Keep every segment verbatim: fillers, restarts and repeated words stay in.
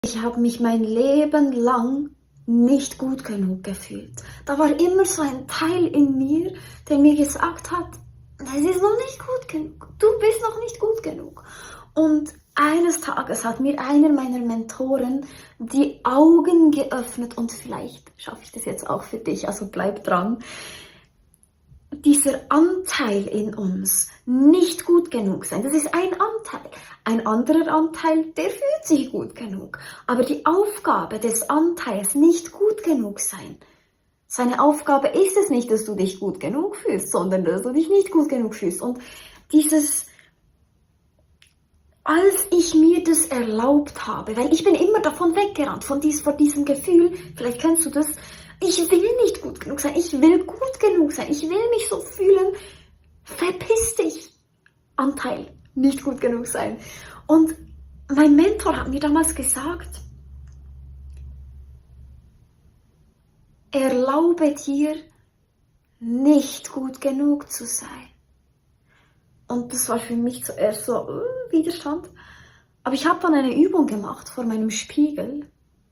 Ich habe mich mein Leben lang nicht gut genug gefühlt. Da war immer so ein Teil in mir, der mir gesagt hat, das ist noch nicht gut genug, du bist noch nicht gut genug. Und eines Tages hat mir einer meiner Mentoren die Augen geöffnet und vielleicht schaffe ich das jetzt auch für dich, also bleib dran. Dieser Anteil in uns, nicht gut genug sein, das ist ein Anteil. Ein anderer Anteil, der fühlt sich gut genug. Aber die Aufgabe des Anteils, nicht gut genug sein, seine Aufgabe ist es nicht, dass du dich gut genug fühlst, sondern dass du dich nicht gut genug fühlst. Und dieses, als ich mir das erlaubt habe, weil ich bin immer davon weggerannt, von dies, vor diesem Gefühl, vielleicht kennst du das, ich will nicht gut genug sein, ich will gut genug sein, ich will mich so fühlen, verpiss dich, Anteil, nicht gut genug sein. Und mein Mentor hat mir damals gesagt, erlaube dir, nicht gut genug zu sein. Und das war für mich zuerst so uh, Widerstand. Aber ich habe dann eine Übung gemacht vor meinem Spiegel.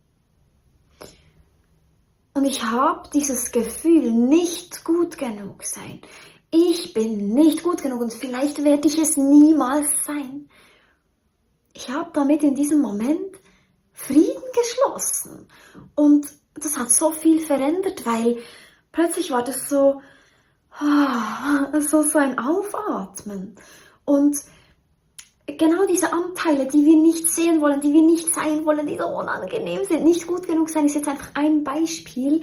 Und ich habe dieses Gefühl, nicht gut genug sein. Ich bin nicht gut genug und vielleicht werde ich es niemals sein. Ich habe damit in diesem Moment Frieden geschlossen. Und das hat so viel verändert, weil plötzlich war das so, so, so ein Aufatmen. Und genau diese Anteile, die wir nicht sehen wollen, die wir nicht sein wollen, die so unangenehm sind, nicht gut genug sein, ist jetzt einfach ein Beispiel.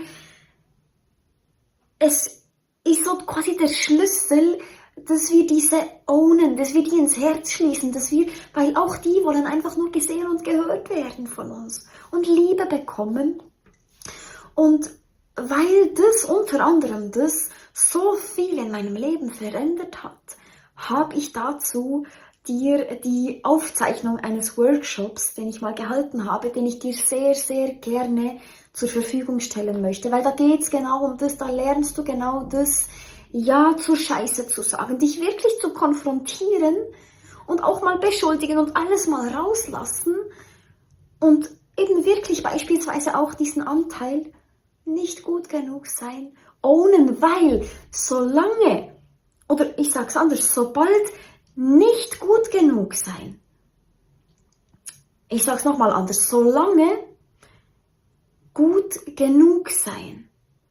Es ist so quasi der Schlüssel, dass wir diese ownen, dass wir die ins Herz schließen, dass wir, weil auch die wollen einfach nur gesehen und gehört werden von uns und Liebe bekommen. Und weil das unter anderem das so viel in meinem Leben verändert hat, habe ich dazu dir die Aufzeichnung eines Workshops, den ich mal gehalten habe, den ich dir sehr, sehr gerne zur Verfügung stellen möchte, weil da geht es genau um das, da lernst du genau das, Ja zur Scheiße zu sagen, dich wirklich zu konfrontieren und auch mal beschuldigen und alles mal rauslassen und eben wirklich beispielsweise auch diesen Anteil nicht gut genug sein, ownen, weil solange, oder ich sag's anders, sobald nicht gut genug sein, ich sag's nochmal anders, solange gut genug sein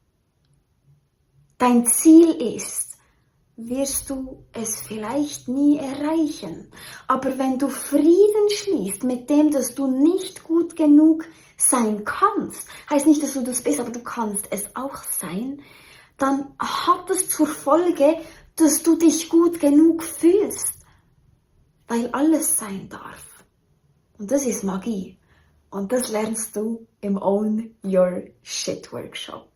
dein Ziel ist, wirst du es vielleicht nie erreichen. Aber wenn du Frieden schließt mit dem, dass du nicht gut genug sein kannst, heißt nicht, dass du das bist, aber du kannst es auch sein, dann hat es zur Folge, dass du dich gut genug fühlst, weil alles sein darf. Und das ist Magie. Und das lernst du im Own Your Shit Workshop.